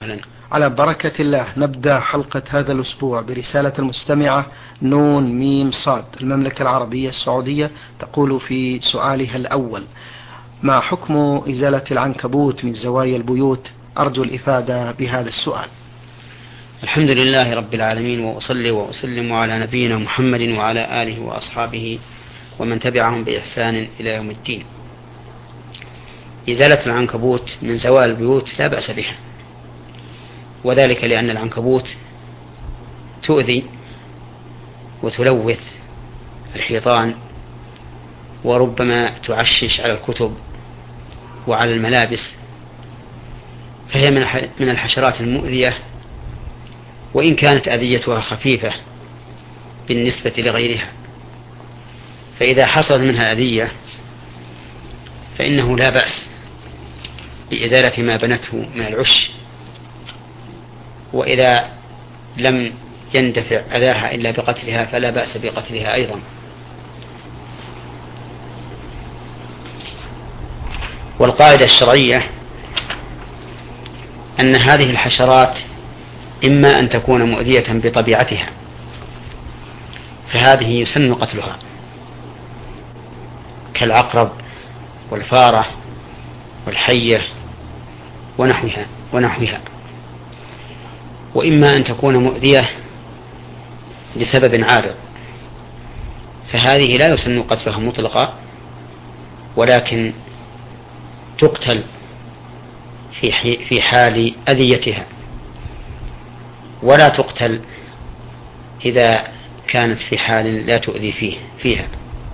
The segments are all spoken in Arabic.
على بركة الله نبدأ حلقة هذا الأسبوع برسالة المستمعة نون ميم صاد المملكة العربية السعودية، تقول في سؤالها الأول: ما حكم إزالة العنكبوت من زوايا البيوت؟ أرجو الإفادة بهذا السؤال. الحمد لله رب العالمين، وأصلي وأسلم على نبينا محمد وعلى آله وأصحابه ومن تبعهم بإحسان إلى يوم الدين. إزالة العنكبوت من زوايا البيوت لا بأس بها، وذلك لأن العنكبوت تؤذي وتلوث الحيطان، وربما تعشش على الكتب وعلى الملابس، فهي من الحشرات المؤذية، وإن كانت أذيتها خفيفة بالنسبة لغيرها. فإذا حصل منها أذية فإنه لا بأس بإزالة ما بنته من العش، وإذا لم يندفع أذاها إلا بقتلها فلا بأس بقتلها أيضا. والقاعدة الشرعية أن هذه الحشرات إما أن تكون مؤذية بطبيعتها، فهذه يسن قتلها كالعقرب والفارة والحية ونحوها، وإما أن تكون مؤذية بسبب عارض، فهذه لا يسن قتلها مطلقا، ولكن تقتل في حال أذيتها، ولا تقتل إذا كانت في حال لا تؤذي فيها،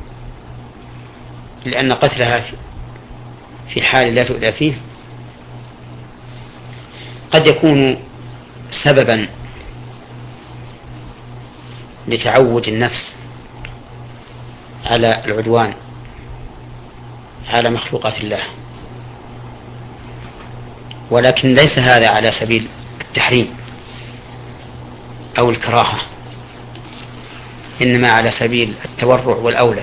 لأن قتلها في حال لا تؤذي فيه قد يكون سببا لتعود النفس على العدوان على مخلوقات الله، ولكن ليس هذا على سبيل التحريم أو الكراهة، إنما على سبيل التورع والأولى،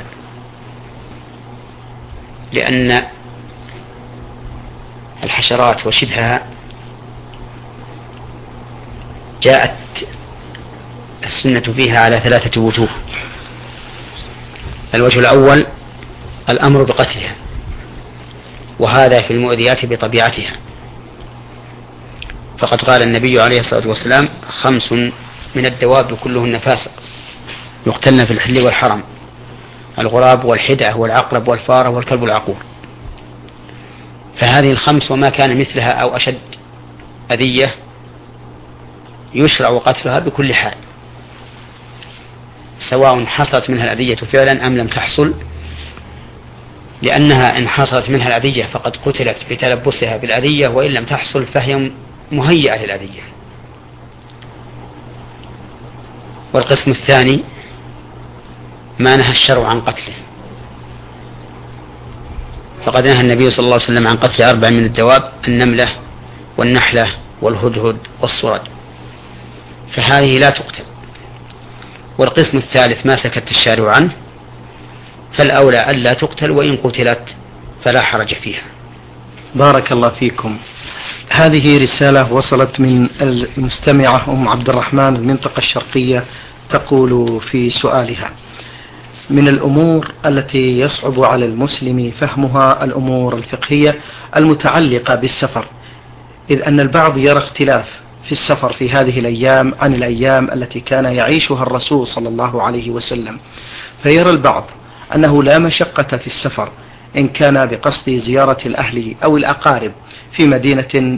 لأن الحشرات وشبهها جاءت السنة فيها على 3 وجوه. الوجه الأول الأمر بقتلها، وهذا في المؤذيات بطبيعتها، فقد قال النبي عليه الصلاة والسلام: 5 من الدواب كلهن فاسق يقتلن في الحل والحرم: الغراب والحدعة والعقرب والفارة والكلب العقور. فهذه ال5 وما كان مثلها أو أشد أذية يشرع قتلها بكل حال، سواء حصلت منها الأذية فعلا أم لم تحصل، لأنها إن حصلت منها الأذية فقد قتلت بتلبسها بالأذية، وإن لم تحصل فهي مهيئة للأذية. والقسم الثاني ما نهى الشرع عن قتله، فقد نهى النبي صلى الله عليه وسلم عن قتل 4 من الدواب: النملة والنحلة والهدهد والصرد، فهذه لا تقتل. والقسم الثالث ما سكت الشارع عنه، فالأولى ألا تقتل، وإن قتلت فلا حرج فيها. بارك الله فيكم. هذه رسالة وصلت من المستمعة أم عبد الرحمن المنطقة الشرقية، تقول في سؤالها: من الأمور التي يصعب على المسلم فهمها الأمور الفقهية المتعلقة بالسفر، إذ أن البعض يرى اختلاف في السفر في هذه الأيام عن الأيام التي كان يعيشها الرسول صلى الله عليه وسلم، فيرى البعض أنه لا مشقة في السفر إن كان بقصد زيارة الأهل أو الأقارب في مدينة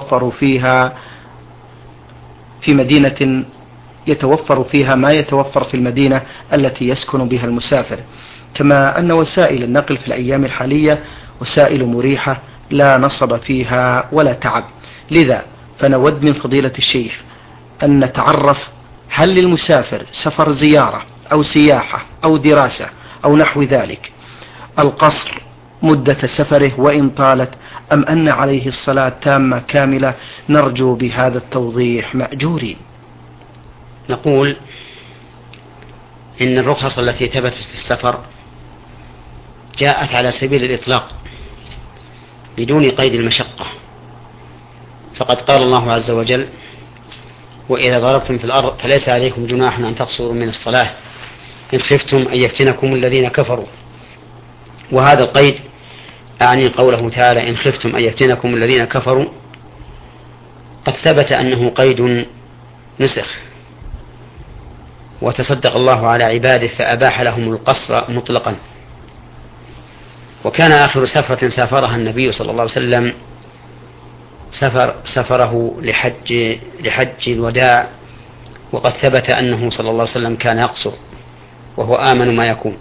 يتوفر فيها ما يتوفر في المدينة التي يسكن بها المسافر، كما أن وسائل النقل في الأيام الحالية وسائل مريحة لا نصب فيها ولا تعب. لذا فنود من فضيلة الشيخ أن نتعرف: هل للمسافر سفر زيارة أو سياحة أو دراسة أو نحو ذلك القصر مدة سفره وإن طالت، أم أن عليه الصلاة تامة كاملة؟ نرجو بهذا التوضيح مأجورين. نقول إن الرخص التي ثبتت في السفر جاءت على سبيل الإطلاق بدون قيد المشقة، فقد قال الله عز وجل: وإذا ضربتم في الأرض فليس عليكم جناح أن تقصروا من الصلاة إن خفتم أن يفتنكم الذين كفروا. وهذا القيد أعني قوله تعالى: إن خفتم أن يفتنكم الذين كفروا، قد ثبت أنه قيد نسخ، وتصدق الله على عباده فأباح لهم القصر مطلقا. وكان آخر سفرة سافرها النبي صلى الله عليه وسلم سفره لحج الوداع، وقد ثبت أنه صلى الله عليه وسلم كان يقصر، وهو آمن ما يكون.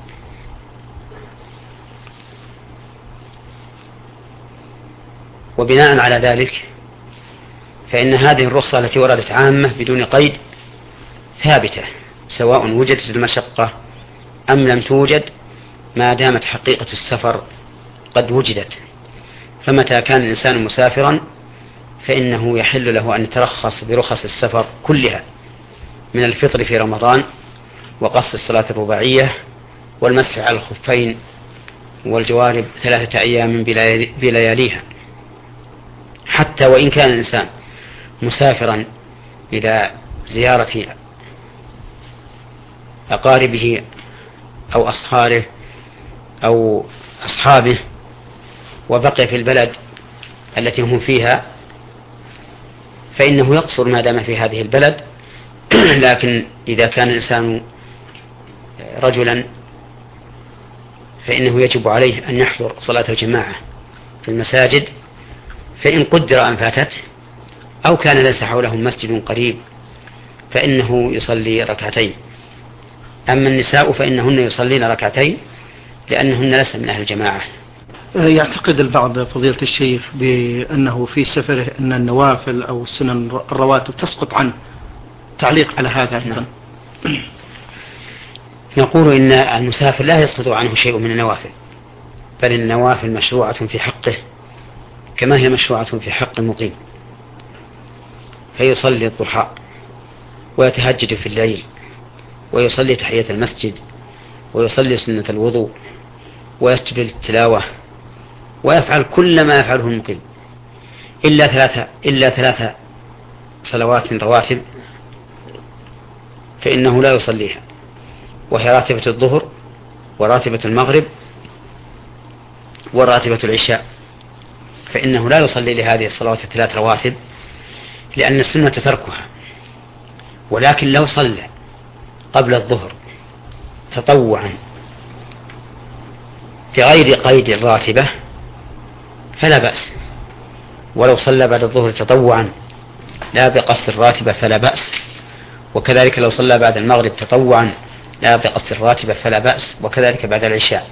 وبناء على ذلك فإن هذه الرخصة التي وردت عامة بدون قيد ثابتة، سواء وجدت المشقة أم لم توجد، ما دامت حقيقة السفر قد وجدت. فمتى كان الإنسان مسافرا فإنه يحل له أن يترخص برخص السفر كلها، من الفطر في رمضان، وقصر الصلاة الرباعية، والمسح على الخفين، والجوارب 3 أيام بلياليها، حتى وإن كان الإنسان مسافرا إلى زيارة أقاربه أو أصهاره أو أصحابه وبقي في البلد التي هم فيها، فإنه يقصر ما دام في هذه البلد. لكن إذا كان الإنسان رجلا فإنه يجب عليه أن يحضر صلاة الجماعة في المساجد، فإن قدر أن فاتت أو كان ليس حوله مسجد قريب فإنه يصلي ركعتين. أما النساء فإنهن يصلين ركعتين لأنهن ليس من أهل الجماعة. يعتقد البعض فضيلة الشيخ بأنه في سفره أن النوافل أو السنن الرواتب تسقط عنه، تعليق على هذا أيضا؟ نقول إن المسافر لا يسقط عنه شيء من النوافل، بل النوافل مشروعة في حقه كما هي مشروعة في حق المقيم، فيصلي الضحى ويتهجد في الليل ويصلي تحية المسجد ويصلي سنة الوضوء ويسجد للتلاوة ويفعل كل ما يفعله المقيم إلا ثلاث صلوات رواتب فإنه لا يصليها، وهي راتبة الظهر وراتبة المغرب وراتبة العشاء، فإنه لا يصلي لهذه الصلوات 3 رواتب لأن السنة تركها. ولكن لو صلى قبل الظهر تطوعا بغير قيد الراتبة فلا بأس، ولو صلى بعد الظهر تطوعا لا بقصد الراتبة فلا بأس، وكذلك لو صلى بعد المغرب تطوعا لا بقصد الراتبة فلا بأس، وكذلك بعد العشاء.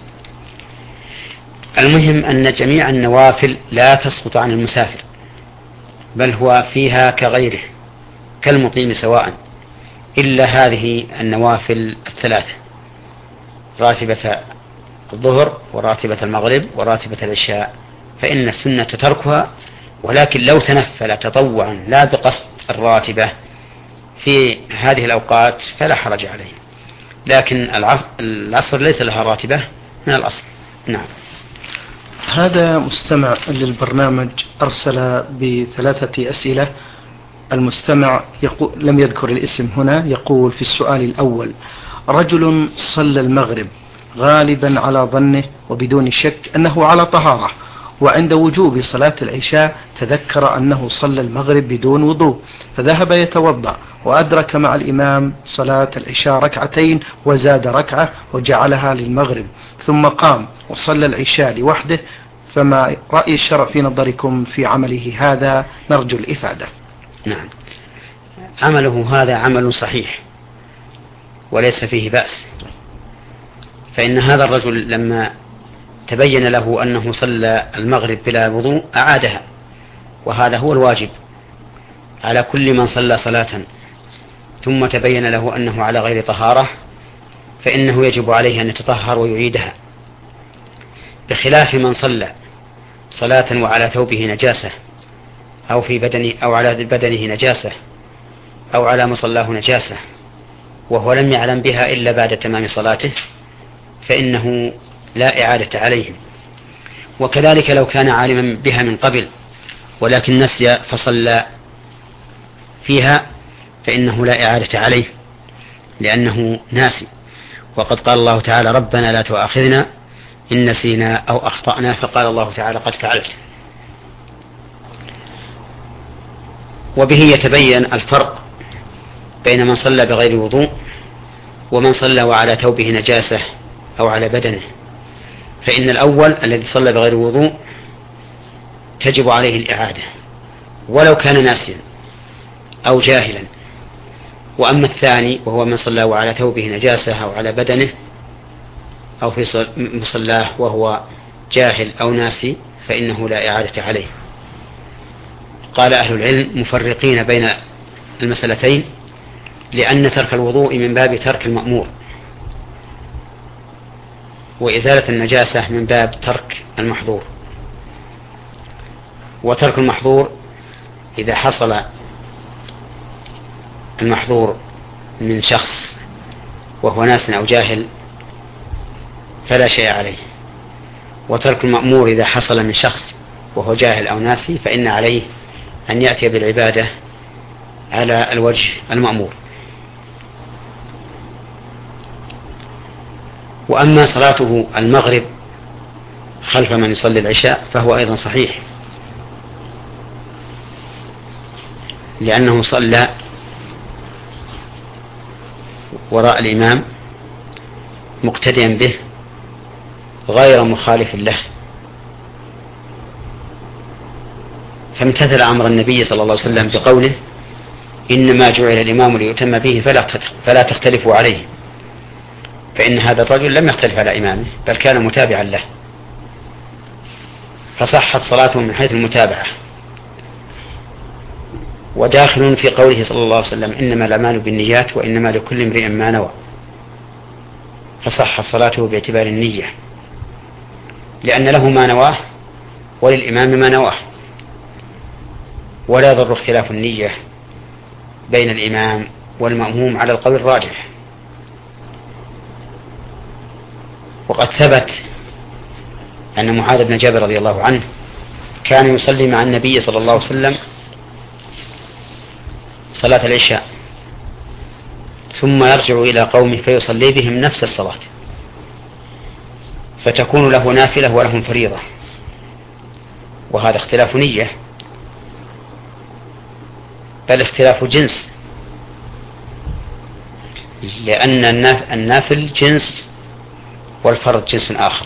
المهم أن جميع النوافل لا تسقط عن المسافر، بل هو فيها كغيره كالمقيم سواء، إلا هذه النوافل 3: راتبة الظهر وراتبة المغرب وراتبة العشاء، فإن السنة تركها. ولكن لو تنفل تطوعا لا بقصد الراتبة في هذه الأوقات فلا حرج عليه، لكن العصر ليس لها راتبة من الأصل. نعم. هذا مستمع للبرنامج أرسل ب3 أسئلة. المستمع لم يذكر الاسم هنا، يقول في السؤال الأول: رجل صلى المغرب غالبا على ظنه وبدون شك أنه على طهارة، وعند وجوب صلاة العشاء تذكر أنه صلى المغرب بدون وضوء، فذهب يتوضأ وأدرك مع الإمام صلاة العشاء 2 ركعتين وزاد ركعة وجعلها للمغرب، ثم قام وصلى العشاء لوحده، فما رأي الشرع في نظركم في عمله هذا؟ نرجو الإفادة. نعم، عمله هذا عمل صحيح وليس فيه بأس، فإن هذا الرجل لما تبين له أنه صلى المغرب بلا وضوء أعادها، وهذا هو الواجب على كل من صلى صلاة ثم تبين له أنه على غير طهارة، فإنه يجب عليه أن يتطهر ويعيدها، بخلاف من صلى صلاة وعلى ثوبه نجاسة أو في بدنه أو على بدنه نجاسة أو على مصلاه نجاسة وهو لم يعلم بها إلا بعد تمام صلاته، فإنه لا إعادة عليه. وكذلك لو كان عالما بها من قبل ولكن نسي فصلى فيها فإنه لا إعادة عليه لأنه ناسي. وقد قال الله تعالى ربنا لا تؤاخذنا إن نسينا أو أخطأنا، فقال الله تعالى قد فعلت. وبه يتبين الفرق بين من صلى بغير وضوء ومن صلى وعلى ثوبه نجاسة أو على بدنه. فإن الأول الذي صلى بغير وضوء تجب عليه الإعادة ولو كان ناسيا أو جاهلا. وأما الثاني وهو من صلى وعلى ثوبه نجاسة أو على بدنه أو في مصلاه وهو جاهل أو ناسي فإنه لا إعادة عليه. قال أهل العلم مفرقين بين المسألتين لأن ترك الوضوء من باب ترك المأمور، وإزالة النجاسة من باب ترك المحظور. وترك المحظور إذا حصل المحظور من شخص وهو ناس أو جاهل فلا شيء عليه، وترك المأمور إذا حصل من شخص وهو جاهل أو ناسي فإن عليه أن يأتي بالعبادة على الوجه المأمور. وأما صلاته المغرب خلف من يصلي العشاء فهو أيضا صحيح، لأنه صلى وراء الإمام مقتديا به غير مخالف له، فامتثل أمر النبي صلى الله عليه وسلم بقوله إنما جعل الإمام ليتم به فلا تختلفوا عليه، فإن هذا الرجل لم يختلف على إمامه بل كان متابعا له، فصحت صلاته من حيث المتابعة. وداخل في قوله صلى الله عليه وسلم إنما الأعمال بالنيات وإنما لكل امرئ ما نوى، فصح صلاته باعتبار النية لأن له ما نواه وللإمام ما نواه، ولا يضر اختلاف النية بين الإمام والمأموم على القول الراجح. وقد ثبت أن معاذ بن جبل رضي الله عنه كان يصلي مع النبي صلى الله عليه وسلم صلاة العشاء ثم يرجع إلى قومه فيصلي بهم نفس الصلاة، فتكون له نافلة ولهم فريضة، وهذا اختلاف نية بل اختلاف جنس، لأن النافل جنس والفرض جنس آخر.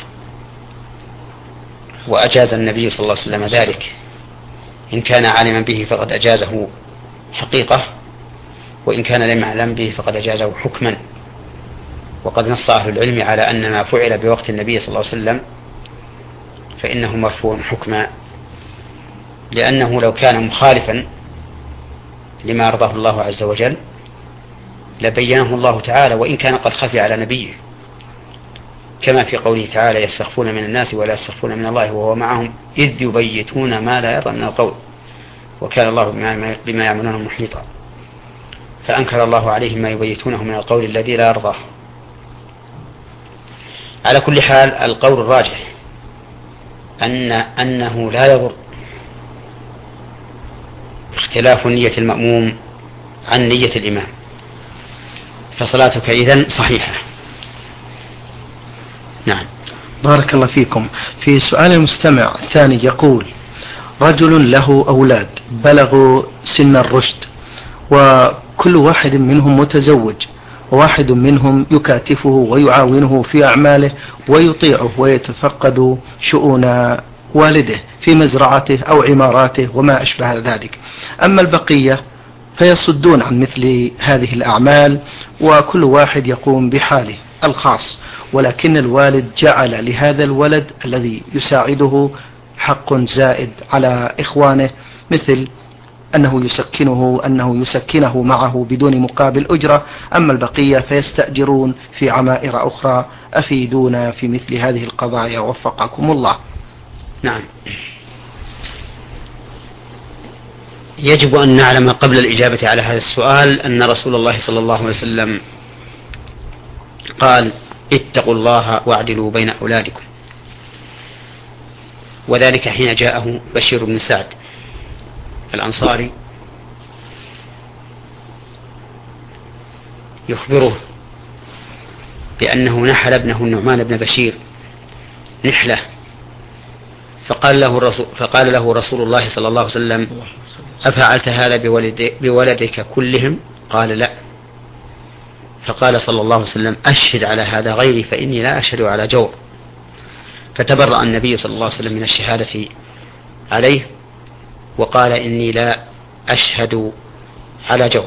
وأجاز النبي صلى الله عليه وسلم ذلك، إن كان عالما به فقد أجازه حقيقة، وإن كان لم يعلم به فقد أجازه حكما. وقد نص أهل العلم على أن ما فعل بوقت النبي صلى الله عليه وسلم فإنه مرفوع حكما، لأنه لو كان مخالفا لما أرضاه الله عز وجل لبينه الله تعالى وإن كان قد خفي على نبيه، كما في قوله تعالى يستخفون من الناس ولا يستخفون من الله وهو معهم إذ يبيتون ما لا يرضى من القول وكان الله بما يعملون محيطا. فأنكر الله عليهم ما يبيتونه من القول الذي لا يرضاه. على كل حال القول الراجح أنه لا يضر اختلاف نية المأموم عن نية الإمام، فصلاتك إذن صحيحة. نعم. بارك الله فيكم. في سؤال المستمع الثاني يقول رجل له أولاد بلغوا سن الرشد وكل واحد منهم متزوج، وواحد منهم يكاتفه ويعاونه في أعماله ويطيعه ويتفقد شؤون والده في مزرعته أو عماراته وما أشبه ذلك، أما البقية فيصدون عن مثل هذه الأعمال وكل واحد يقوم بحاله الخاص، ولكن الوالد جعل لهذا الولد الذي يساعده حق زائد على إخوانه، مثل أنه يسكنه معه بدون مقابل أجرة، أما البقية فيستأجرون في عمائر أخرى. أفيدونا في مثل هذه القضايا وفقكم الله. نعم. يجب أن نعلم قبل الإجابة على هذا السؤال أن رسول الله صلى الله عليه وسلم قال اتقوا الله واعدلوا بين أولادكم، وذلك حين جاءه بشير بن سعد الأنصاري يخبره بأنه نحل ابنه النعمان بن بشير نحلة، فقال له رسول الله صلى الله عليه وسلم: أفعلت هذا بولدك كلهم؟ قال: لا. فقال صلى الله عليه وسلم: أشهد على هذا غيري فإني لا أشهد على جور. فتبرأ النبي صلى الله عليه وسلم من الشهادة عليه وقال: إني لا أشهد على جور.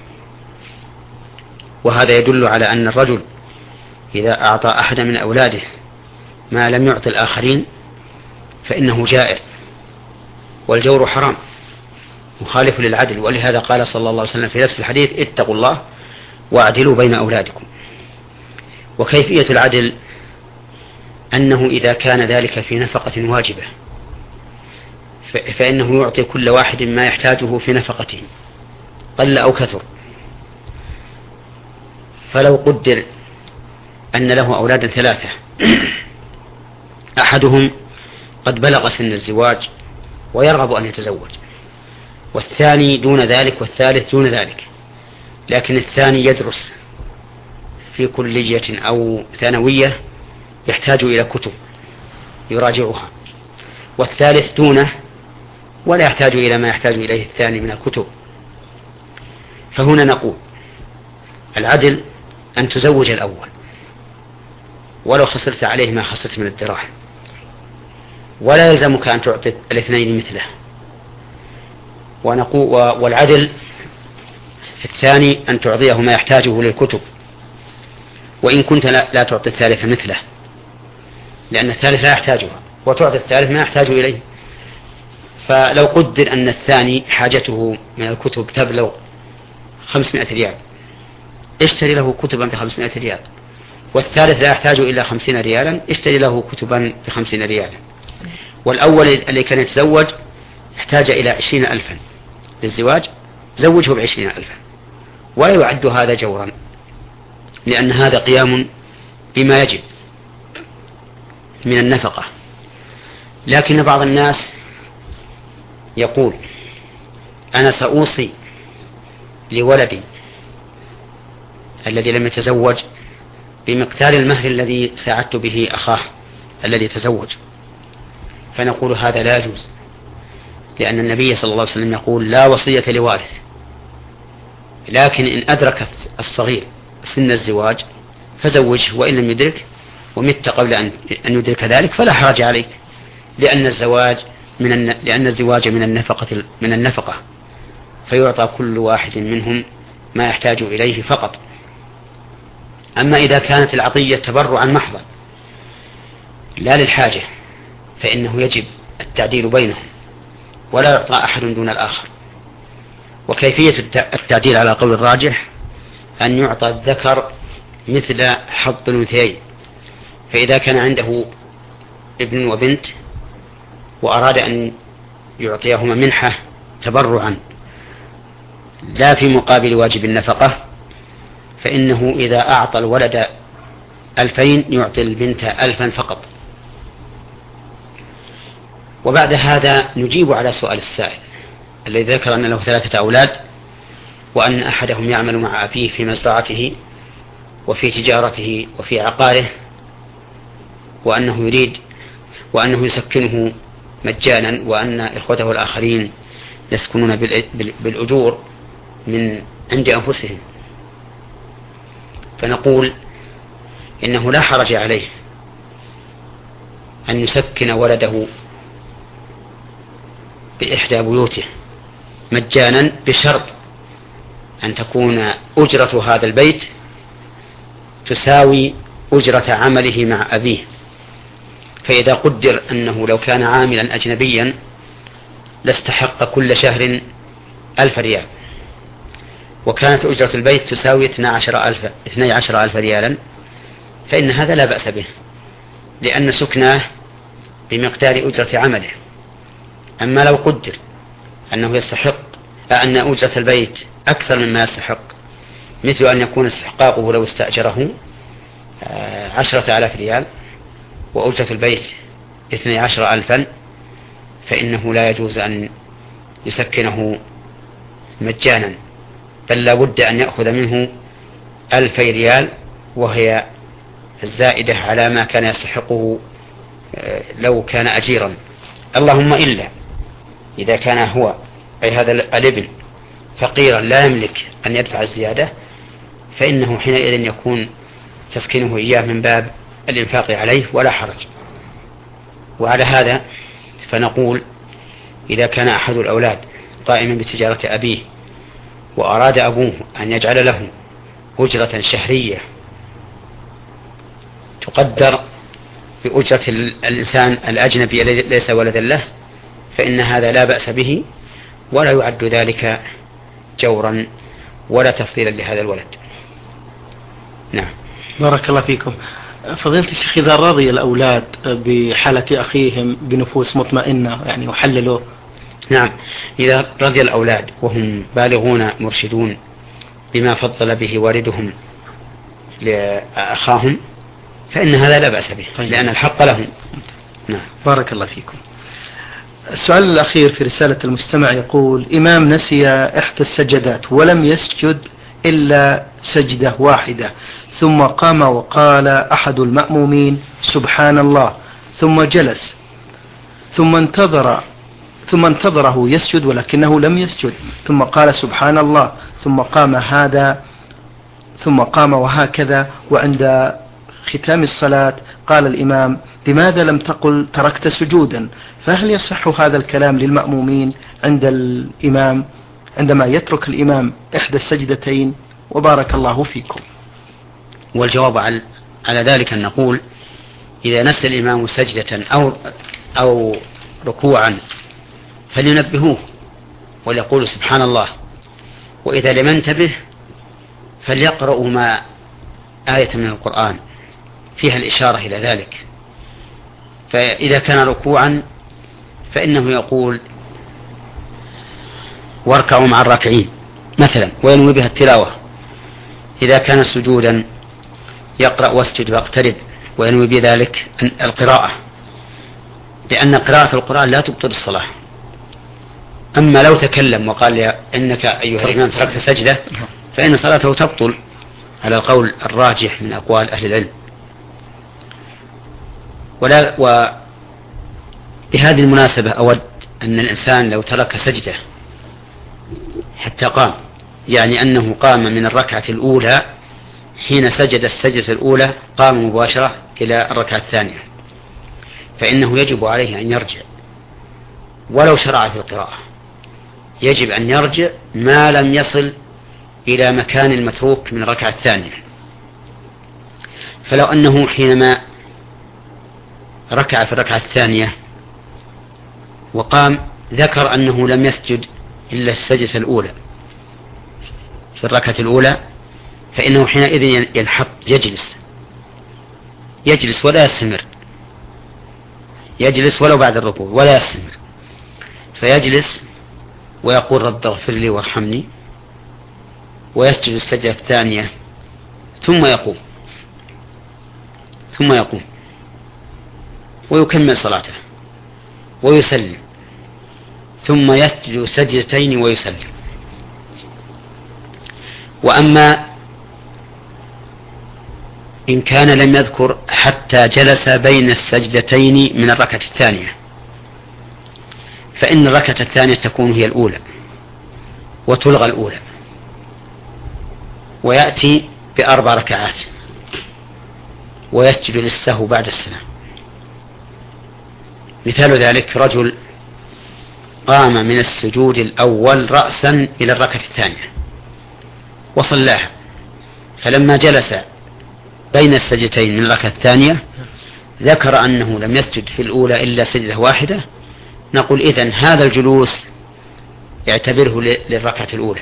وهذا يدل على أن الرجل إذا أعطى أحد من أولاده ما لم يعطي الآخرين فإنه جائر، والجور حرام مخالف للعدل. ولهذا قال صلى الله عليه وسلم في نفس الحديث: اتقوا الله واعدلوا بين أولادكم. وكيفية العدل أنه إذا كان ذلك في نفقة واجبة فإنه يعطي كل واحد ما يحتاجه في نفقته قل أو كثر. فلو قدر أن له أولادا 3 أحدهم قد بلغ سن الزواج ويرغب أن يتزوج، والثاني دون ذلك، والثالث دون ذلك، لكن الثاني يدرس في كلية أو ثانوية يحتاج إلى كتب يراجعها، والثالث دونه ولا يحتاج إلى ما يحتاج إليه الثاني من الكتب. فهنا نقول العدل أن تزوج الأول ولو خسرت عليه ما خسرت من الدراهم، ولا يلزمك أن تعطي الاثنين مثله. والعدل في الثاني أن تعطيه ما يحتاجه للكتب، وإن كنت لا تعطي الثالث مثله، لأن الثالث لا يحتاجها، وتعطي الثالث ما يحتاج إليه. فلو قدر أن الثاني حاجته من الكتب تبلغ 500 ريال، اشتري له كتبا ب500 ريال، والثالث لا يحتاج إلا 50 ريالا، اشتري له كتبا ب50 ريالا. والأول اللي كان يتزوج احتاج إلى 20,000 للزواج، زوجه ب20,000، ولا يعد هذا جورا، لأن هذا قيام بما يجب من النفقة. لكن بعض الناس يقول: أنا سأوصي لولدي الذي لم يتزوج بمقدار المهر الذي ساعدت به أخاه الذي تزوج. فنقول هذا لا يجوز، لأن النبي صلى الله عليه وسلم يقول: لا وصية لوارث. لكن إن أدركت الصغير سن الزواج فزوجه، وإن لم يدرك ومت قبل أن يدرك ذلك فلا حرج عليك، لأن الزواج من النفقة فيعطى كل واحد منهم ما يحتاج إليه فقط. أما إذا كانت العطية تبرعا محضا لا للحاجة فإنه يجب التعديل بينهم، ولا يعطى أحد دون الآخر. وكيفية التعديل على قول الراجح أن يعطى الذكر مثل حظ الأنثيين. فإذا كان عنده ابن وبنت وأراد أن يعطيهما منحة تبرعا لا في مقابل واجب النفقة، فإنه إذا أعطى الولد 2000 يعطي البنت 1000 فقط. وبعد هذا نجيب على سؤال السائل الذي ذكر أن له 3 أولاد، وأن أحدهم يعمل مع أبيه في مزرعته وفي تجارته وفي عقاره، وأنه يسكنه مجانا، وأن إخوته الآخرين يسكنون بالأجور من عند أنفسهم. فنقول إنه لا حرج عليه أن يسكن ولده بإحدى بيوته مجانا، بشرط أن تكون أجرة هذا البيت تساوي أجرة عمله مع أبيه. فإذا قدر أنه لو كان عاملا أجنبيا لاستحق كل شهر 1000 ريال، وكانت أجرة البيت تساوي 12,000 ريالا، فإن هذا لا بأس به، لأن سكناه بمقدار أجرة عمله. أما لو قدر أنه يستحق أن أجرة البيت أكثر مما يستحق، مثل أن يكون استحقاقه لو استأجره 10,000 ريال وأجرة البيت 12,000، فإنه لا يجوز أن يسكنه مجانا، بل لا بد أن يأخذ منه 2000 ريال، وهي الزائدة على ما كان يستحقه لو كان أجيرا. اللهم إلا إذا كان هو أي هذا الابن فقيرا لا يملك أن يدفع الزيادة، فإنه حينئذ يكون تسكنه إياه من باب الإنفاق عليه ولا حرج. وعلى هذا فنقول إذا كان أحد الأولاد قائما بتجارة أبيه وأراد أبوه أن يجعل له أجرة شهرية تقدر بأجرة الإنسان الأجنبي الذي ليس ولدا له، فإن هذا لا بأس به، ولا يعد ذلك جورا ولا تفضيلا لهذا الولد. نعم. بارك الله فيكم. فضيلة الشيخ، إذا رضي الأولاد بحالة أخيهم بنفوس مطمئنة يعني يحللوا؟ نعم، إذا رضي الأولاد وهم بالغون مرشدون بما فضل به والدهم لأخاهم فإن هذا لا بأس به، لأن الحق لهم. نعم. بارك الله فيكم. السؤال الأخير في رسالة المستمع يقول: إمام نسي إحدى السجدات ولم يسجد إلا سجدة واحدة، ثم قام وقال أحد المأمومين سبحان الله، ثم جلس، ثم انتظره يسجد ولكنه لم يسجد، ثم قال سبحان الله، ثم قام وهكذا. وعند ختام الصلاة قال الإمام: لماذا لم تقل تركت سجودا؟ فهل يصح هذا الكلام للمأمومين عندما يترك الإمام إحدى السجدتين؟ وبارك الله فيكم. والجواب على ذلك أن نقول: إذا نسى الإمام سجدة أو ركوعا فلينبهوه وليقولوا سبحان الله، وإذا لم ينتبه فليقرأوا ما آية من القرآن فيها الإشارة إلى ذلك. فإذا كان ركوعا فإنه يقول واركعوا مع الراكعين مثلا وينوي بها التلاوة. إذا كان سجودا يقرأ واسجد واقترب وينوي بذلك القراءة، لأن قراءة القرآن لا تبطل الصلاة. أما لو تكلم وقال إنك أيها الإمام تركت سجدة فإن صلاته تبطل على القول الراجح من أقوال أهل العلم. وبهذه المناسبة أود أن الإنسان لو ترك سجدة حتى قام، يعني أنه قام من الركعة الأولى، حين سجد السجدة الأولى قام مباشرة إلى الركعة الثانية، فإنه يجب عليه أن يرجع ولو شرع في القراءة، يجب أن يرجع ما لم يصل إلى مكان المتروك من الركعة الثانية. فلو أنه حينما ركع في الركعة الثانية وقام ذكر أنه لم يسجد إلا السجدة الأولى في الركعة الأولى، فإنه حينئذ ينحط يجلس ولا يستمر، يجلس ولو بعد الركوع ولا يستمر، فيجلس ويقول رب اغفر لي وارحمني، ويسجد السجدة الثانية ثم يقوم ويكمل صلاته ويسلم، ثم يسجد سجدتين ويسلم. وأما إن كان لم يذكر حتى جلس بين السجدتين من الركعة الثانية، فإن الركعة الثانية تكون هي الأولى وتلغى الأولى، ويأتي ب4 ركعات ويسجد للسهو بعد السلام. مثال ذلك رجل قام من السجود الأول رأسا إلى الركعة الثانية وصلاها، فلما جلس بين السجدتين من الركعة الثانية ذكر أنه لم يسجد في الأولى إلا سجدة واحدة، نقول إذن هذا الجلوس يعتبره للركعة الأولى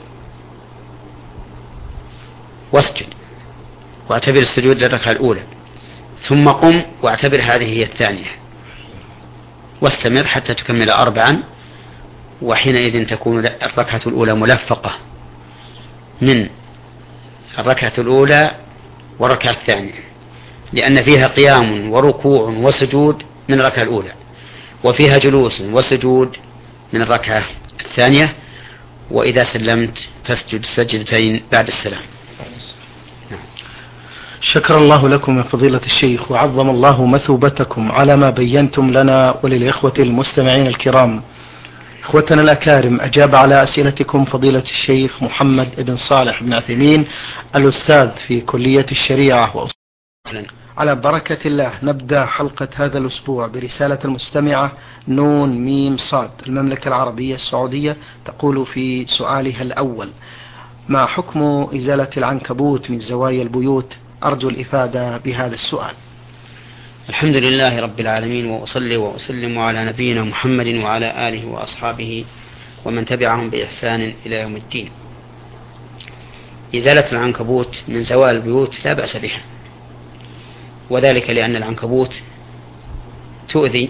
واسجد واعتبر السجود للركعة الأولى، ثم قم واعتبر هذه هي الثانية، واستمر حتى تكمل 4، وحينئذ تكون الركعة الأولى ملفقة من الركعة الأولى والركعة الثانية، لأن فيها قيام وركوع وسجود من الركعة الأولى، وفيها جلوس وسجود من الركعة الثانية: وإذا سلمت فاسجد سجدتين بعد السلام. شكر الله لكم يا فضيلة الشيخ، وعظم الله مثوبتكم على ما بينتم لنا وللإخوة المستمعين الكرام. إخوتنا الأكارم، أجاب على أسئلتكم فضيلة الشيخ محمد بن صالح بن عثيمين الأستاذ في كلية الشريعة. على بركة الله نبدأ حلقة هذا الأسبوع برسالة المستمعة نون ميم صاد المملكة العربية السعودية، تقول في سؤالها الأول: ما حكم إزالة العنكبوت من زوايا البيوت؟ أرجو الإفادة بهذا السؤال. الحمد لله رب العالمين، وأصلي وأسلم على نبينا محمد وعلى آله وأصحابه ومن تبعهم بإحسان إلى يوم الدين. إزالة العنكبوت من زوايا البيوت لا بأس بها، وذلك لأن العنكبوت تؤذي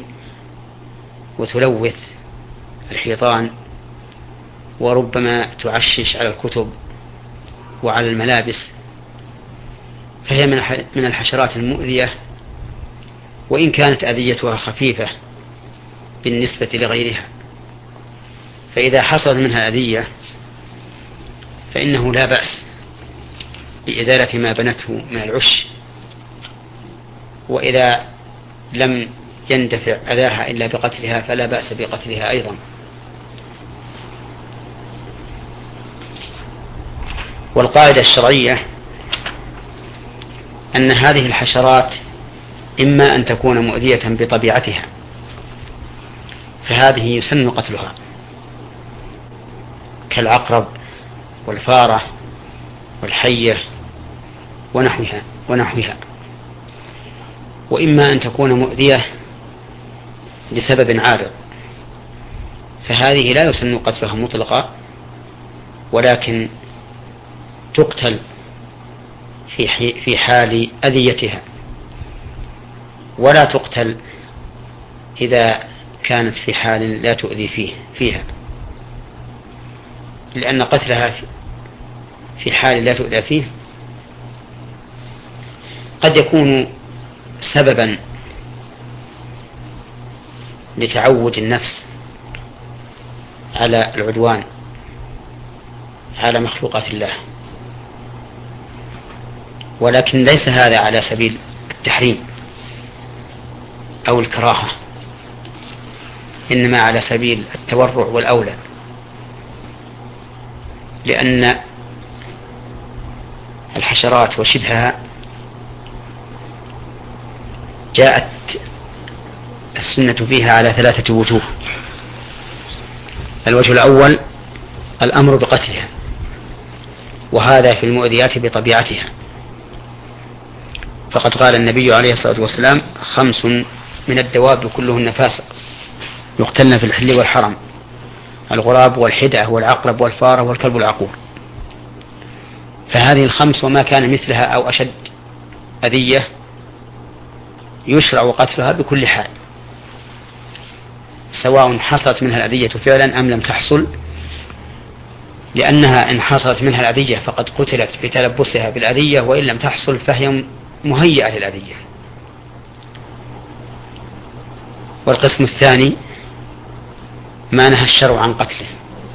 وتلوث الحيطان، وربما تعشش على الكتب وعلى الملابس، فهي من الحشرات المؤذية، وإن كانت أذيتها خفيفة بالنسبة لغيرها. فإذا حصل منها أذية فإنه لا بأس بإزالة ما بنته من العش، وإذا لم يندفع أذاها إلا بقتلها فلا بأس بقتلها أيضا. والقاعدة الشرعية أن هذه الحشرات إما أن تكون مؤذية بطبيعتها، فهذه يسن قتلها كالعقرب والفارة والحية ونحوها، وإما أن تكون مؤذية لسبب عارض، فهذه لا يسن قتلها مطلقا، ولكن تقتل في حال أذيتها، ولا تقتل إذا كانت في حال لا تؤذي فيها، لأن قتلها في حال لا تؤذي فيه قد يكون سببا لتعود النفس على العدوان على مخلوقات الله، ولكن ليس هذا على سبيل التحريم أو الكراهة، إنما على سبيل التورع والأولى، لأن الحشرات وشبهها جاءت السنة فيها على 3 وجوه. الوجه الأول الأمر بقتلها، وهذا في المؤذيات بطبيعتها، فقد قال النبي عليه الصلاة والسلام: 5 من الدواب كلهن فاسق يقتلن في الحل والحرم: الغراب والحدعة والعقرب والفارة والكلب العقور. فهذه ال5 وما كان مثلها أو أشد أذية يشرع قتلها بكل حال، سواء حصلت منها الأذية فعلا أم لم تحصل، لأنها إن حصلت منها الأذية فقد قتلت بتلبسها بالأذية، وإن لم تحصل فهي مهيئة للأذية. والقسم الثاني ما نهى الشرع عن قتله،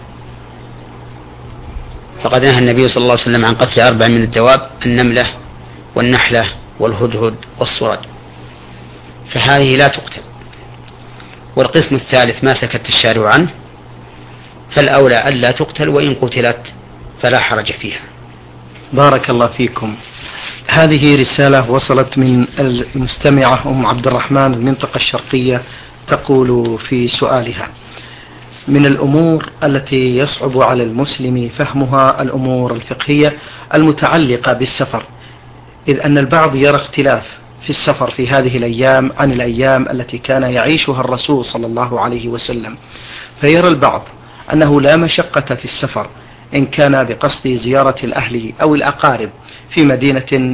فقد نهى النبي صلى الله عليه وسلم عن قتل 4 من الدواب: النملة والنحلة والهدهد والصرد، فهذه لا تقتل. والقسم الثالث ما سكت الشارع عنه، فالأولى ألا تقتل، وإن قتلت فلا حرج فيها. بارك الله فيكم. هذه رسالة وصلت من المستمعة أم عبد الرحمن المنطقة الشرقية، تقول في سؤالها: من الأمور التي يصعب على المسلم فهمها الأمور الفقهية المتعلقة بالسفر، إذ أن البعض يرى اختلاف في السفر في هذه الأيام عن الأيام التي كان يعيشها الرسول صلى الله عليه وسلم، فيرى البعض أنه لا مشقة في السفر إن كان بقصد زيارة الأهل أو الأقارب في مدينة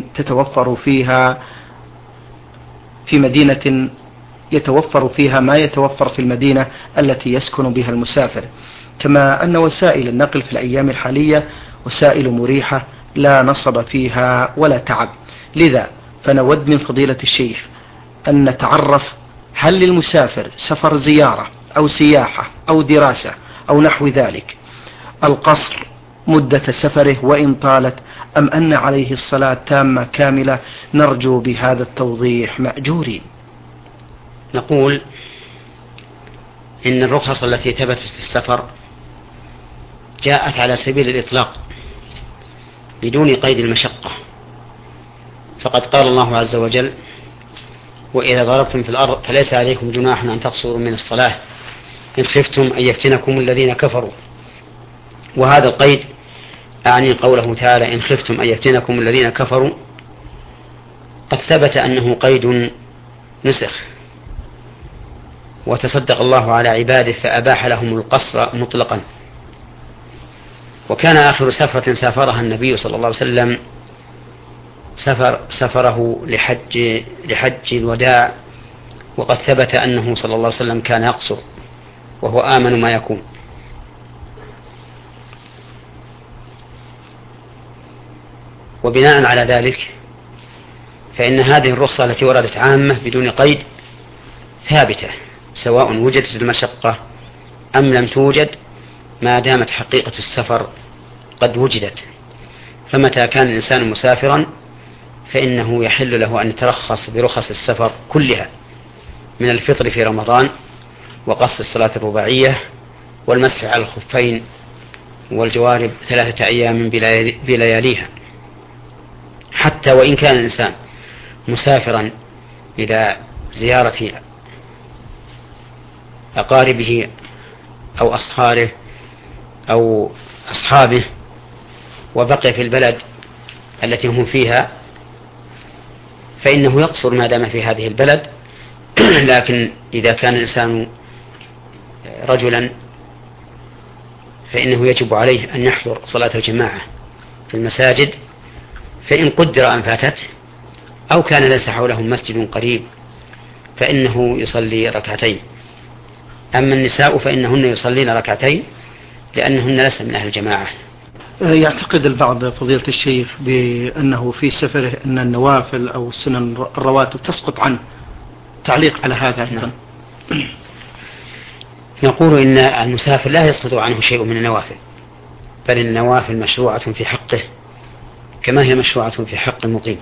يتوفر فيها ما يتوفر في المدينة التي يسكن بها المسافر، كما أن وسائل النقل في الأيام الحالية وسائل مريحة لا نصب فيها ولا تعب. لذا فنود من فضيلة الشيخ أن نتعرف: هل للمسافر سفر زيارة أو سياحة أو دراسة أو نحو ذلك. القصر مدة سفره وإن طالت، أم أن عليه الصلاة تامة كاملة؟ نرجو بهذا التوضيح مأجورين. نقول إن الرخص التي ثبتت في السفر جاءت على سبيل الإطلاق بدون قيد المشقة، فقد قال الله عز وجل: وإذا ضربتم في الأرض فليس عليكم جناح أن تقصروا من الصلاة إن خفتم أن يفتنكم الذين كفروا. وهذا القيد أعني قوله تعالى: إن خفتم أن يفتنكم الذين كفروا، قد ثبت أنه قيد نسخ، وتصدق الله على عباده فأباح لهم القصر مطلقا. وكان آخر سفرة سافرها النبي صلى الله عليه وسلم سفره لحج الوداع، وقد ثبت أنه صلى الله عليه وسلم كان يقصر، وهو آمن ما يكون. وبناء على ذلك فإن هذه الرخصة التي وردت عامة بدون قيد ثابتة، سواء وجدت المشقة أم لم توجد، ما دامت حقيقة السفر قد وجدت. فمتى كان الإنسان مسافرا فإنه يحل له أن يترخص برخص السفر كلها، من الفطر في رمضان، وقصر الصلاة الرباعية، والمسح على الخفين، والجوارب 3 أيام بلياليها، حتى وإن كان الإنسان مسافرا إلى زيارة أقاربه أو أصهاره أو أصحابه وبقي في البلد التي هم فيها، فإنه يقصر ما دام في هذه البلد. لكن إذا كان الإنسان رجلا فإنه يجب عليه أن يحضر صلاة الجماعة في المساجد، فإن قدر أن فاتت أو كان ليس حوله مسجد قريب فإنه يصلي ركعتين. أما النساء فإنهن يصلين ركعتين لأنهن ليس من أهل الجماعة. يعتقد البعض فضيلة الشيخ بأنه في سفره أن النوافل أو السنن الرواتب تسقط عنه، تعليق على هذا أيضا؟ نقول إن المسافر لا يسقط عنه شيء من النوافل، بل النوافل مشروعة في حقه كما هي مشروعة في حق المقيم،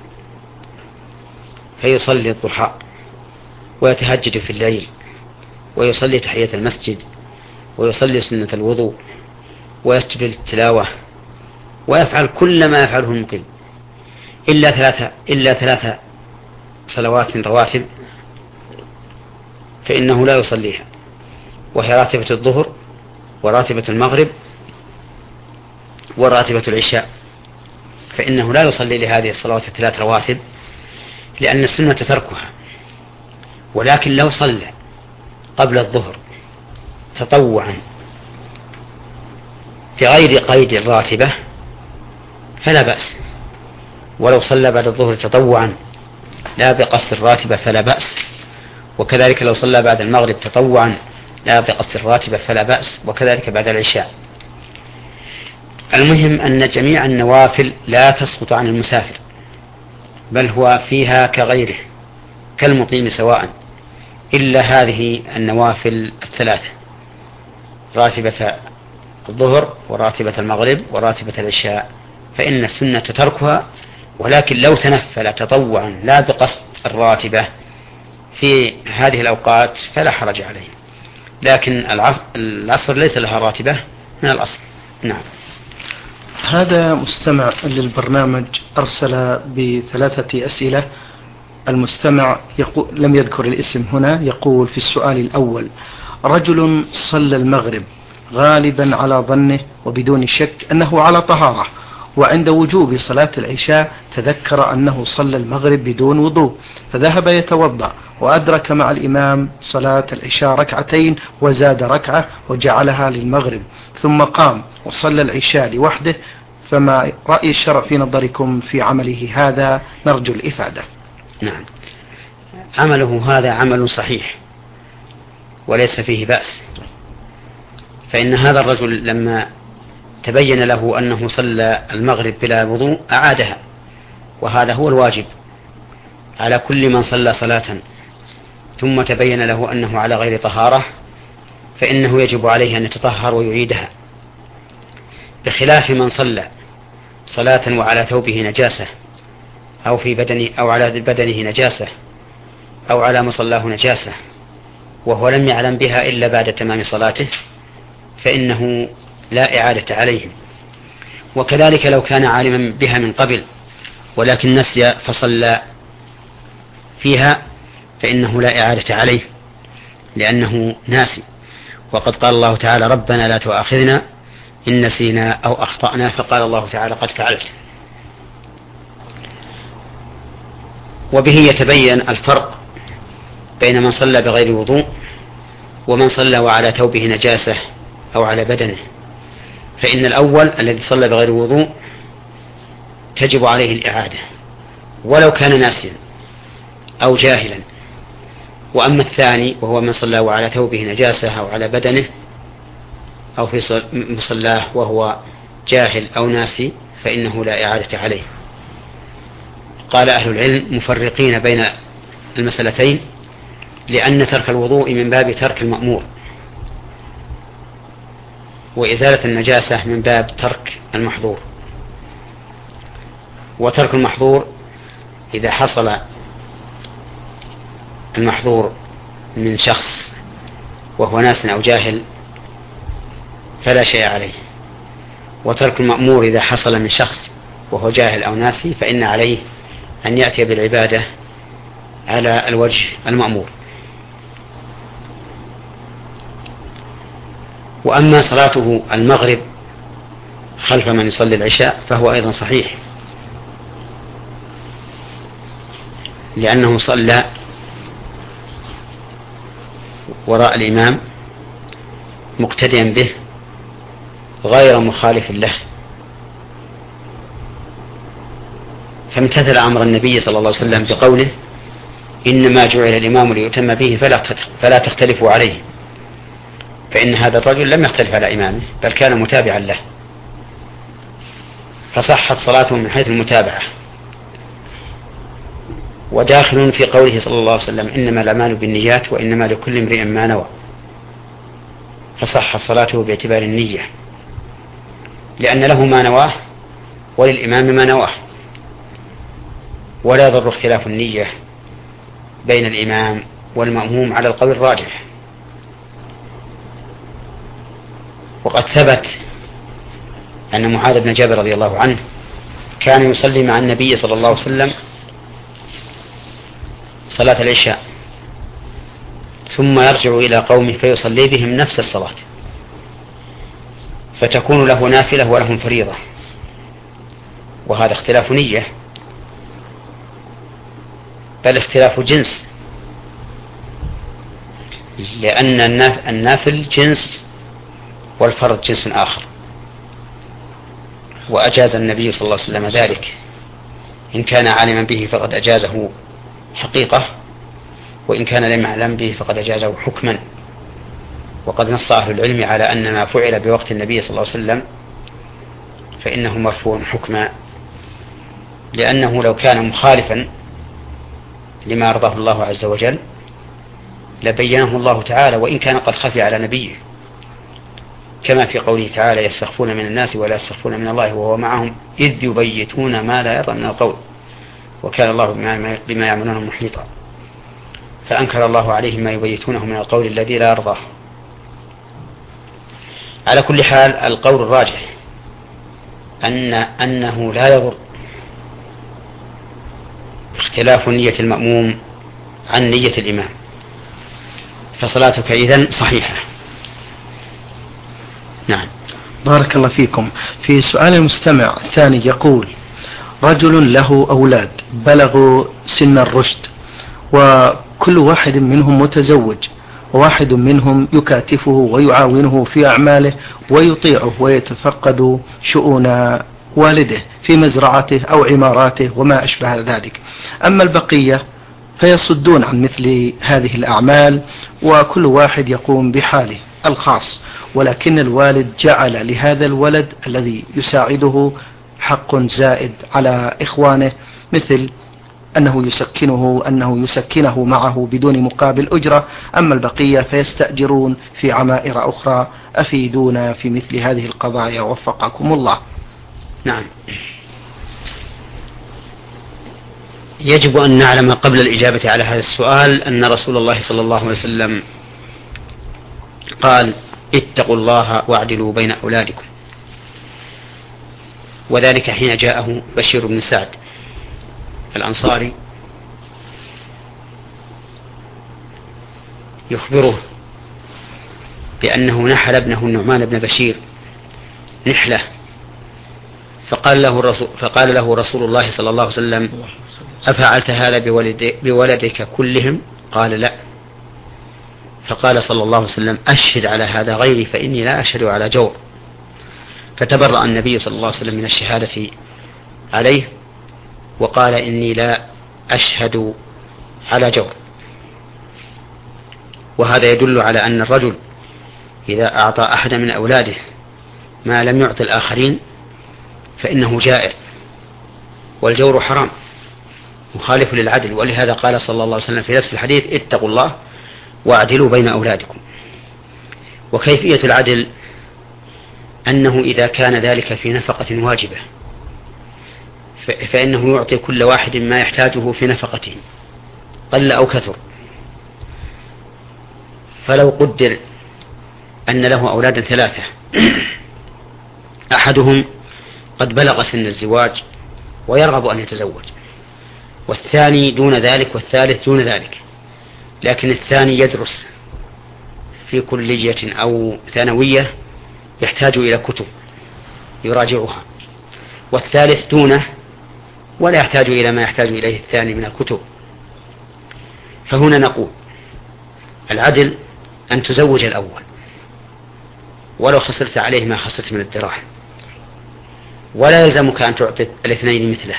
فيصلي الضحى ويتهجد في الليل ويصلي تحية المسجد ويصلي سنة الوضوء ويسجد للتلاوة ويفعل كل ما يفعله المقيم إلا ثلاث صلوات رواتب فإنه لا يصليها، وهي راتبة الظهر وراتبة المغرب وراتبة العشاء، فإنه لا يصلي لهذه الصلوات 3 رواتب لأن السنة تركها. ولكن لو صلى قبل الظهر تطوعا بغير قيد الراتبة فلا بأس، ولو صلى بعد الظهر تطوعا لا بقصد الراتبة فلا بأس، وكذلك لو صلى بعد المغرب تطوعا لا بقصد الراتبة فلا بأس، وكذلك بعد العشاء. المهم أن جميع النوافل لا تسقط عن المسافر، بل هو فيها كغيره كالمقيم سواء، إلا هذه النوافل 3: راتبة الظهر وراتبة المغرب وراتبة العشاء، فإن السنة تركها. ولكن لو تنفل تطوعا لا بقصد الراتبة في هذه الأوقات فلا حرج عليه، لكن العصر ليس لها راتبة من الأصل. نعم. هذا مستمع للبرنامج أرسل ب3 أسئلة. المستمع لم يذكر الاسم هنا، يقول في السؤال الأول: رجل صلى المغرب غالبا على ظنه وبدون شك أنه على طهارة، وعند وجوب صلاة العشاء تذكر أنه صلى المغرب بدون وضوء، فذهب يتوضأ وأدرك مع الإمام صلاة العشاء 2 ركعتين وزاد ركعة وجعلها للمغرب، ثم قام وصلى العشاء لوحده، فما رأي الشرع في نظركم في عمله هذا؟ نرجو الإفادة. نعم، عمله هذا عمل صحيح وليس فيه بأس، فإن هذا الرجل لما تبين له أنه صلى المغرب بلا وضوء أعادها، وهذا هو الواجب على كل من صلى صلاة ثم تبين له أنه على غير طهارة فإنه يجب عليه أن يتطهر ويعيدها، بخلاف من صلى صلاة وعلى ثوبه نجاسة أو في بدنه أو على بدنه نجاسة أو على مصلاه نجاسة وهو لم يعلم بها إلا بعد تمام صلاته، فإنه لا إعادة عليه. وكذلك لو كان عالما بها من قبل ولكن نسي فصلى فيها فإنه لا إعادة عليه لأنه ناسي. وقد قال الله تعالى: ربنا لا تؤاخذنا إن نسينا أو أخطأنا، فقال الله تعالى: قد فعلت. وبه يتبين الفرق بين من صلى بغير وضوء ومن صلى وعلى ثوبه نجاسة أو على بدنه. فإن الأول الذي صلى بغير وضوء تجب عليه الإعادة ولو كان ناسيا أو جاهلا، وأما الثاني وهو من صلى وعلى ثوبه نجاسة أو على بدنه أو في مصلاه وهو جاهل أو ناسي فإنه لا إعادة عليه. قال أهل العلم مفرقين بين المسألتين، لأن ترك الوضوء من باب ترك المأمور، وإزالة النجاسة من باب ترك المحظور. وترك المحظور إذا حصل المحظور من شخص وهو ناس أو جاهل فلا شيء عليه، وترك المأمور إذا حصل من شخص وهو جاهل أو ناسي فإن عليه أن يأتي بالعبادة على الوجه المأمور. وأما صلاته المغرب خلف من يصلي العشاء فهو أيضا صحيح، لأنه صلى وراء الإمام مقتديا به غير مخالف له، فامتثل أمر النبي صلى الله عليه وسلم بقوله: إنما جعل الإمام ليؤتم به فلا تختلفوا عليه. فإن هذا الرجل لم يختلف على إمامه بل كان متابعا له، فصحت صلاته من حيث المتابعة. وداخل في قوله صلى الله عليه وسلم: إنما الأعمال بالنيات وإنما لكل امرئ ما نوى، فصح صلاته باعتبار النية، لأن له ما نواه وللإمام ما نواه، ولا يضر اختلاف النية بين الإمام والمأموم على القول الراجح. وقد ثبت أن معاذ بن جبل رضي الله عنه كان يصلي مع النبي صلى الله عليه وسلم صلاة العشاء ثم يرجع إلى قومه فيصلي بهم نفس الصلاة، فتكون له نافلة ولهم فريضة، وهذا اختلاف نية بل اختلاف جنس، لأن النافل جنس والفرض جنس آخر. وأجاز النبي صلى الله عليه وسلم ذلك، إن كان عالما به فقد أجازه حقيقة، وإن كان لم يعلم به فقد أجازه حكما. وقد نص أهل العلم على أن ما فعل بوقت النبي صلى الله عليه وسلم فإنه مرفوع حكما، لأنه لو كان مخالفا لما أرضاه الله عز وجل لبينه الله تعالى، وإن كان قد خفي على نبيه، كما في قوله تعالى: يستخفون من الناس ولا يستخفون من الله وهو معهم إذ يبيتون ما لا يرضى من القول وكان الله بما يعملون محيطا. فأنكر الله عليهم ما يبيتونه من القول الذي لا يرضاه. على كل حال القول الراجح أنه لا يضر اختلاف نية المأموم عن نية الإمام، فصلاتك إذن صحيحة. نعم. بارك الله فيكم. في سؤال المستمع الثاني يقول: رجل له أولاد بلغوا سن الرشد وكل واحد منهم متزوج، وواحد منهم يكاتفه ويعاونه في أعماله ويطيعه ويتفقد شؤون والده في مزرعته أو عماراته وما أشبه ذلك، أما البقية فيصدون عن مثل هذه الأعمال وكل واحد يقوم بحاله الخاص، ولكن الوالد جعل لهذا الولد الذي يساعده حق زائد على إخوانه، مثل أنه يسكنه معه بدون مقابل أجرة، أما البقية فيستأجرون في عمائر أخرى. أفيدونا في مثل هذه القضايا وفقكم الله. نعم، يجب أن نعلم قبل الإجابة على هذا السؤال أن رسول الله صلى الله عليه وسلم قال: اتقوا الله واعدلوا بين أولادكم، وذلك حين جاءه بشير بن سعد الأنصاري يخبره بأنه نحل ابنه النعمان بن بشير نحلة، فقال له رسول الله صلى الله عليه وسلم: أفعلت هذا بولدك كلهم؟ قال: لا. فقال صلى الله عليه وسلم: أشهد على هذا غيري فإني لا أشهد على جور. فتبرأ النبي صلى الله عليه وسلم من الشهادة عليه وقال: إني لا أشهد على جور. وهذا يدل على أن الرجل إذا أعطى أحد من أولاده ما لم يعطي الآخرين فإنه جائر، والجور حرام مخالف للعدل. ولهذا قال صلى الله عليه وسلم في نفس الحديث: اتقوا الله واعدلوا بين أولادكم. وكيفية العدل أنه إذا كان ذلك في نفقة واجبة فإنه يعطي كل واحد ما يحتاجه في نفقته قل أو كثر. فلو قدر أن له أولادا 3، أحدهم قد بلغ سن الزواج ويرغب أن يتزوج، والثاني دون ذلك، والثالث دون ذلك، لكن الثاني يدرس في كلية أو ثانوية يحتاج إلى كتب يراجعها، والثالث دونه ولا يحتاج إلى ما يحتاج إليه الثاني من الكتب. فهنا نقول العدل أن تزوج الأول ولو خسرت عليه ما خسرت من الدراهم، ولا يلزمك أن تعطي الاثنين مثله.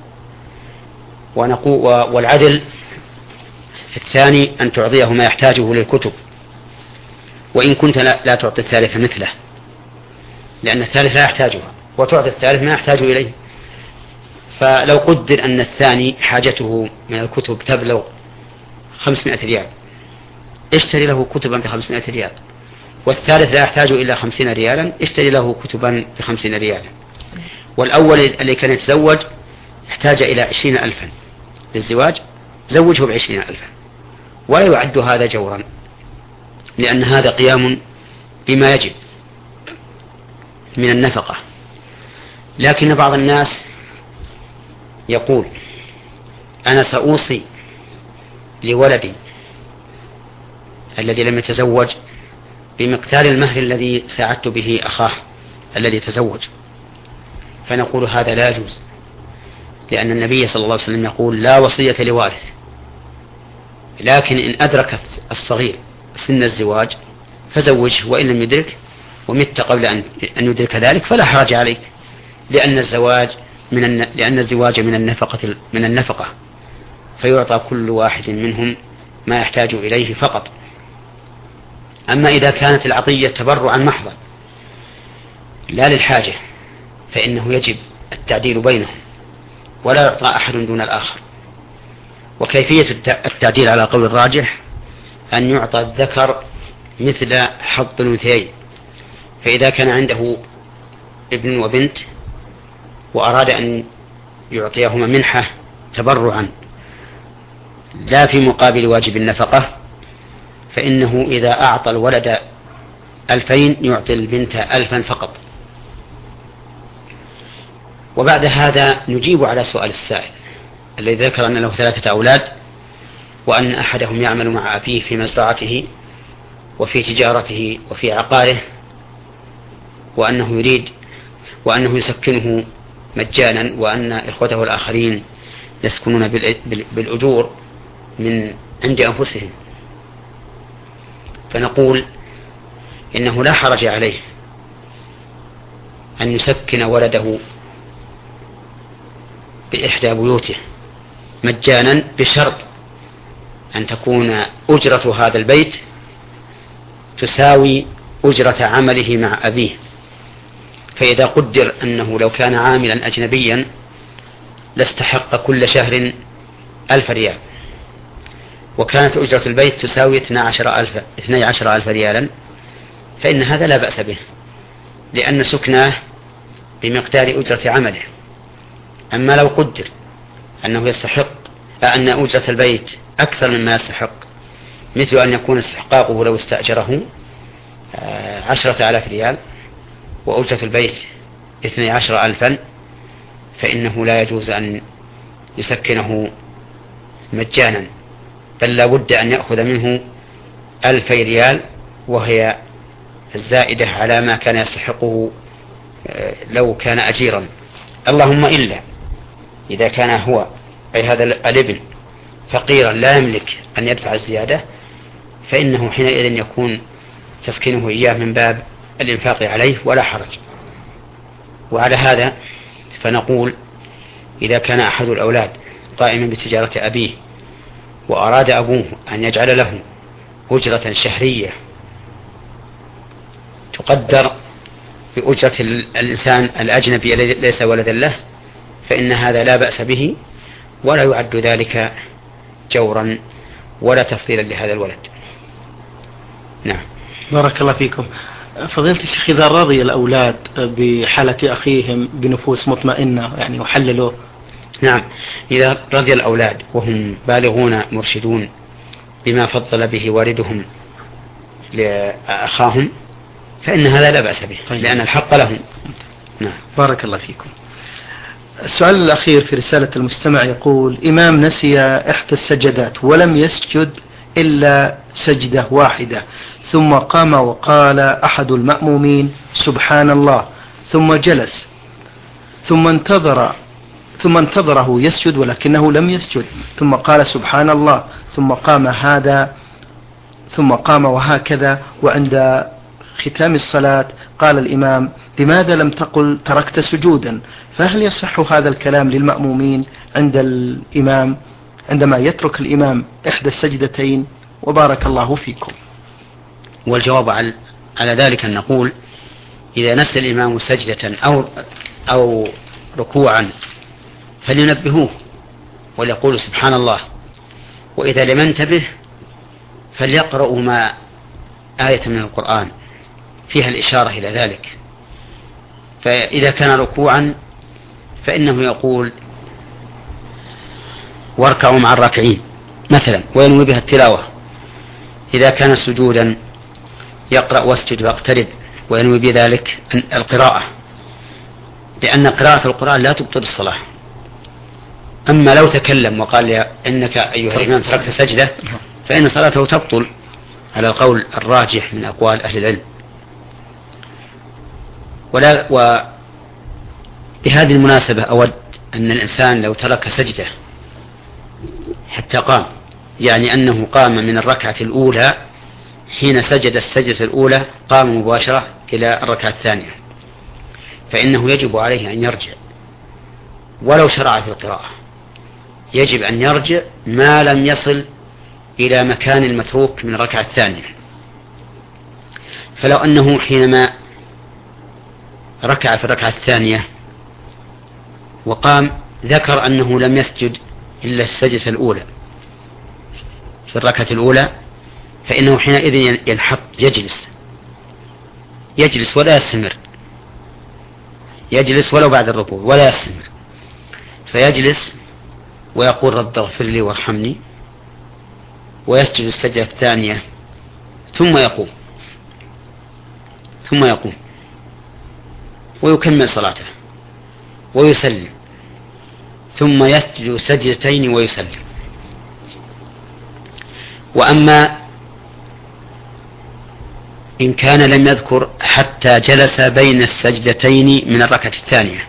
والعدل في الثاني أن تعطيه ما يحتاجه للكتب، وإن كنت لا تعطي الثالث مثله، لأن الثالث لا يحتاجها، وتعطي الثالث ما يحتاج إليه. فلو قدر أن الثاني حاجته من الكتب تبلغ 500 ريال، اشتري له كتبا ب500 ريال، والثالث لا يحتاج إلا 50 ريالا، اشتري له كتبا ب50 ريالا. والأول اللي كان يتزوج احتاج إلى 20,000 للزواج، زوجه ب20,000، ولا يعد هذا جورا، لأن هذا قيام بما يجب من النفقة. لكن بعض الناس يقول: أنا سأوصي لولدي الذي لم يتزوج بمقدار المهر الذي ساعدت به أخاه الذي تزوج. فنقول هذا لا يجوز، لأن النبي صلى الله عليه وسلم يقول: لا وصية لوارث، لكن إن أدركت الصغير سن الزواج فزوجه، وإن لم يدرك ومت قبل أن يدرك ذلك فلا حرج عليك، لأن الزواج من النفقة فيعطى كل واحد منهم ما يحتاج إليه فقط. أما إذا كانت العطية تبرعا محضا لا للحاجة فإنه يجب التعديل بينهم، ولا يعطى أحد دون الآخر. وكيفية التعديل على قول الراجح أن يعطى الذكر مثل حظ الأنثيين. فإذا كان عنده ابن وبنت وأراد أن يعطيهما منحة تبرعا لا في مقابل واجب النفقة، فإنه إذا أعطى الولد 2000 يعطي البنت 1000 فقط. وبعد هذا نجيب على سؤال السائل الذي ذكر أن له 3 أولاد، وأن أحدهم يعمل مع أبيه في مزرعته وفي تجارته وفي عقاره، وأنه يسكنه مجانا، وأن إخوته الآخرين يسكنون بالأجور من عند أنفسهم. فنقول إنه لا حرج عليه أن يسكن ولده بإحدى بيوته مجانا، بشرط أن تكون أجرة هذا البيت تساوي أجرة عمله مع أبيه. فإذا قدر أنه لو كان عاملا أجنبيا لاستحق كل شهر 1000 ريال، وكانت أجرة البيت تساوي 12,000 ريالا، فإن هذا لا بأس به، لأن سكناه بمقدار أجرة عمله. أما لو قدر أنه يستحق أن أجرة البيت أكثر مما يستحق، مثل أن يكون استحقاقه لو استأجره 10,000 ريال وأجرة البيت 12,000، فإنه لا يجوز أن يسكنه مجانا، بل لا بد أن يأخذ منه 2,000 ريال، وهي الزائدة على ما كان يستحقه لو كان أجيرا. اللهم إلا إذا كان هو أي هذا الابن فقيرا لا يملك أن يدفع الزيادة، فإنه حينئذ يكون تسكنه إياه من باب الإنفاق عليه ولا حرج. وعلى هذا فنقول إذا كان أحد الأولاد قائما بتجارة أبيه وأراد أبوه أن يجعل له أجرة شهرية تقدر بأجرة الإنسان الأجنبي الذي ليس ولدا له، فإن هذا لا بأس به، ولا يعد ذلك جورا ولا تفضيلا لهذا الولد. نعم. بارك الله فيكم. فضيلة الشيخ، إذا رضي الأولاد بحالة أخيهم بنفوس مطمئنة يعني يحللوا؟ نعم، إذا رضي الأولاد وهم بالغون مرشدون بما فضل به والدهم لأخاهم فإن هذا لا بأس به، لأن الحق لهم. نعم. بارك الله فيكم. السؤال الأخير في رسالة المستمع يقول: إمام نسي إحدى السجدات ولم يسجد إلا سجدة واحدة، ثم قام وقال أحد المأمومين سبحان الله، ثم جلس، ثم انتظره يسجد ولكنه لم يسجد، ثم قال سبحان الله، ثم قام وهكذا. وعند ختام الصلاة قال الإمام: لماذا لم تقل تركت سجودا؟ فهل يصح هذا الكلام للمأمومين عندما يترك الإمام إحدى السجدتين؟ وبارك الله فيكم. والجواب على ذلك أن نقول: إذا نسى الإمام سجدة أو ركوعا فلينبهوه وليقولوا سبحان الله، وإذا لم ينتبه فليقرأوا ما آية من القرآن فيها الإشارة إلى ذلك. فإذا كان ركوعا فإنه يقول واركعوا مع الراكعين مثلا وينوي بها التلاوة. إذا كان سجودا يقرأ واسجد واقترب وينوي بذلك القراءة، لأن قراءة القرآن لا تبطل الصلاة. أما لو تكلم وقال إنك أيها الإمام تركت سجدة فإن صلاته تبطل على القول الراجح من أقوال أهل العلم. وبهذه المناسبة أود أن الإنسان لو ترك سجدة حتى قام، يعني أنه قام من الركعة الأولى، حين سجد السجدة الأولى قام مباشرة إلى الركعة الثانية، فإنه يجب عليه أن يرجع ولو شرع في القراءة، يجب أن يرجع ما لم يصل إلى مكان المتروك من الركعة الثانية. فلو أنه حينما ركع في الركعة الثانية وقام ذكر أنه لم يسجد إلا السجدة الأولى في الركعة الأولى، فإنه حينئذ ينحط يجلس ولا يستمر، يجلس ولو بعد الركوع ولا يستمر، فيجلس ويقول رب اغفر لي وارحمني، ويسجد السجدة الثانية ثم يقوم ويكمل صلاته ويسلم، ثم يسجد سجدتين ويسلم. وأما إن كان لم يذكر حتى جلس بين السجدتين من الركعة الثانية،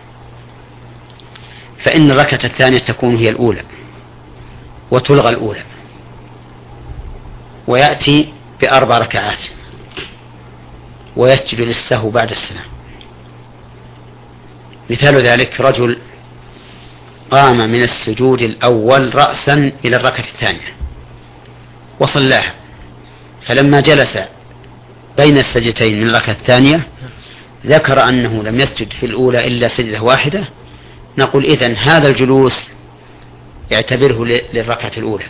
فإن الركعة الثانية تكون هي الأولى وتلغى الأولى، ويأتي ب4 ركعات ويسجد للسهو بعد السلام. مثال ذلك: رجل قام من السجود الأول رأسا إلى الركعة الثانية وصلاها، فلما جلس بين السجدتين من الركعة الثانية ذكر أنه لم يسجد في الأولى إلا سجدة واحدة، نقول إذن هذا الجلوس اعتبره للركعة الأولى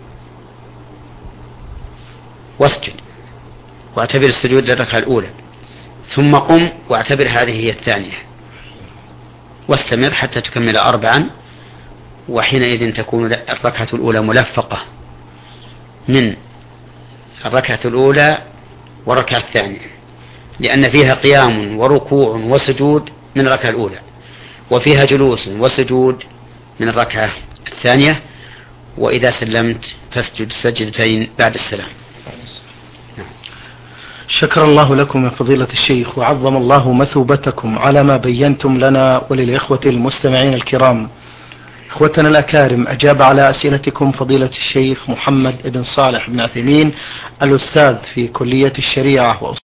واسجد، واعتبر السجود للركعة الأولى، ثم قم واعتبر هذه هي الثانية، واستمر حتى تكمل 4، وحينئذ تكون الركعة الأولى ملفقة من الركعة الأولى والركعة الثانية، لأن فيها قيام وركوع وسجود من الركعة الأولى، وفيها جلوس وسجود من الركعة الثانية، وإذا سلمت فاسجد سجدتين بعد السلام. شكر الله لكم يا فضيلة الشيخ، وعظم الله مثوبتكم على ما بينتم لنا وللإخوة المستمعين الكرام. إخوتنا الأكارم، أجاب على أسئلتكم فضيلة الشيخ محمد بن صالح بن عثيمين، الأستاذ في كلية الشريعة